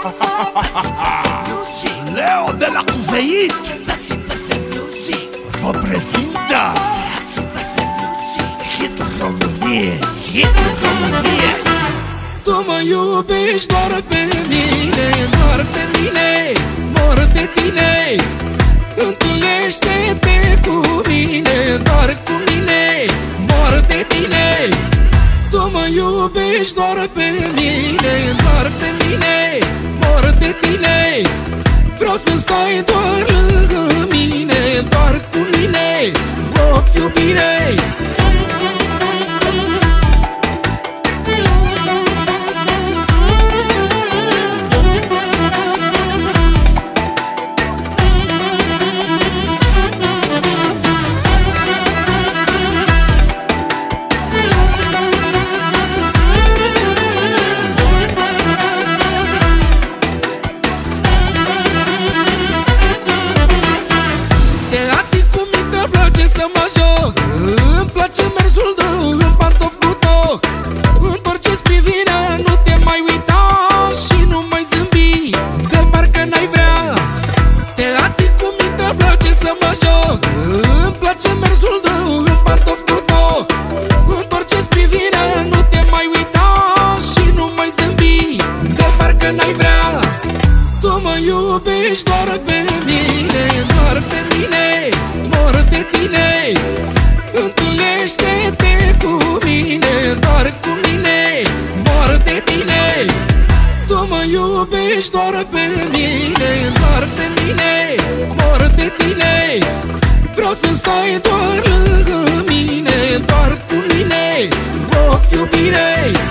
Leo de la Cuveit vă prezintă Hit România, Hit România. Tu mă iubești doar pe mine, doar pe mine, mor de tine. Întâlnește-te cu mine, doar cu mine, mor de tine. Tu mă iubești doar pe mine, doar pe mine, mor de tine. Vreau să stai doar lângă mine, doar cu mine, ochi iubire. Îmi place mersul în pantof cu toc. Întorceți privirea, nu te mai uita și nu mai zâmbi de parcă n-ai vrea. Te ating cu minte, îmi place să mă joc. Îmi place mersul în pantof cu toc. Întorceți privirea, nu te mai uita și nu mai zâmbi de parcă n-ai vrea. Tu mă iubești doar pe mine, doar pe mine, mor de tine. Întâlnește-te cu mine, doar cu mine, mor de tine. Tu mă iubești doar pe mine, doar pe mine, mor de tine. Vreau să stai doar lângă mine, doar cu mine, ochi iubire.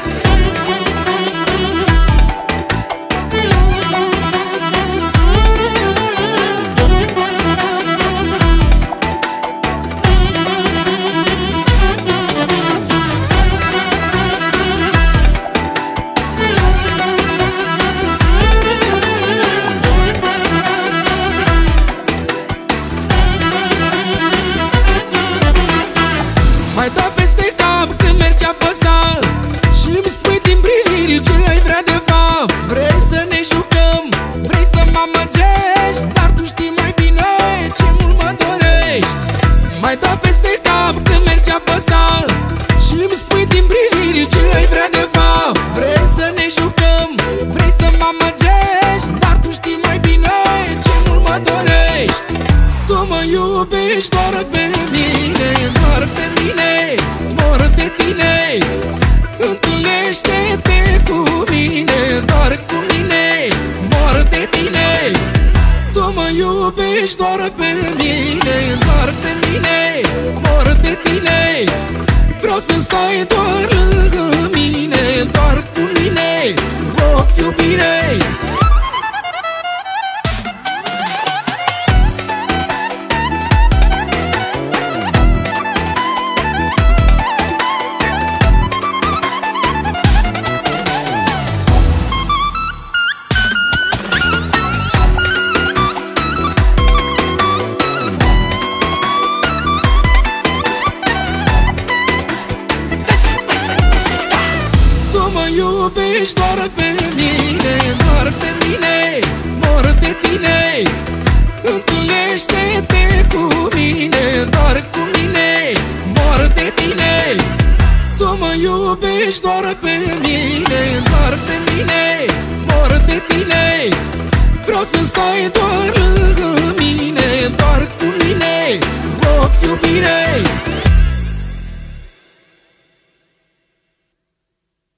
Mai dau peste cap când mergi apăsat și-mi spui din priviri ce ai vrea de fapt. Vrei să ne jucăm, vrei să mă amăgești, dar tu știi mai bine ce mult mă dorești. Mai dau peste cap când mergi apăsat și-mi spui din priviri ce ai vrea de fapt. Vrei să ne jucăm, vrei să mă amăgești, dar tu știi mai bine ce mult mă dorești. Tu mă iubești doar pe mine, doar pe mine, mor de tine. Întâlnește-te cu mine, doar cu mine, mor de tine. Tu mă iubești doar pe mine, doar pe mine, mor de tine. Vreau să stai doar lângă mine, doar cu mine, ochi iubire. Iubești doar pe mine, doar pe mine, mor de tine. Întâlnește-te cu mine, doar cu mine, mor de tine. Tu mă iubești doar pe mine, doar pe mine, mor de tine. Vreau să stai doar lângă